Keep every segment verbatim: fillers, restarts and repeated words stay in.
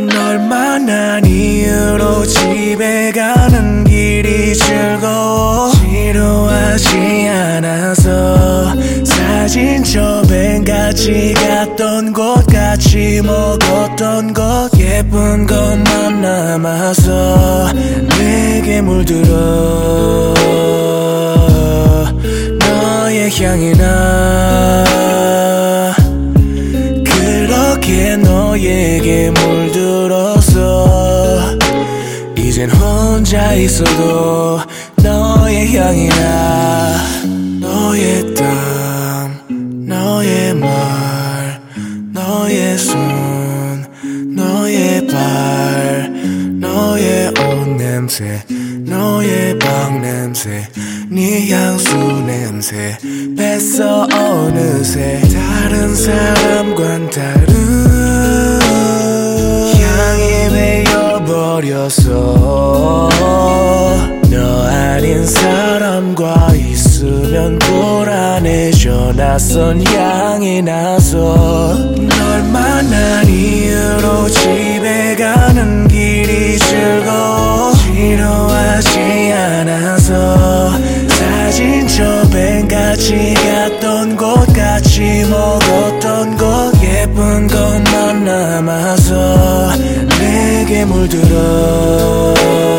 널 만난 이후로 집에 가는 길이 즐거워. 지루하지 않아서 사진첩 엔 같이 갔던 곳, 같이 먹었던 것, 예쁜 것만 남아서 내게 물들어. 너의 향이 나 그렇게 너에게 물들어서 이젠 혼자 있어도 너의 향이 나. 너의 땀, 너의 말, 너의 손, 너의 발, 너의 옷 냄새, 너의 방 냄새, 네 향수 냄새 뺐어 어느새. 다른 사람과는 다른 향이 배어버렸어. 너 아닌 사람과 있으면 불안해져. 낯선 향이 나서 널 만난 이후로 집에 가는 길이 즐거워. 지루하지 않아서 사진첩 엔 같이 갔던 곳, 같이 먹었던 것, 예쁜 것만 남아서 내게 물들어.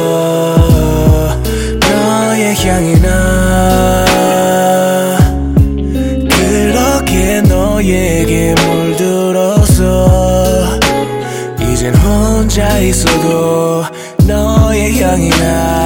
너의 향이 나 그렇게 너에게 물들어서 이젠 혼자 있어도 너의 향이 나.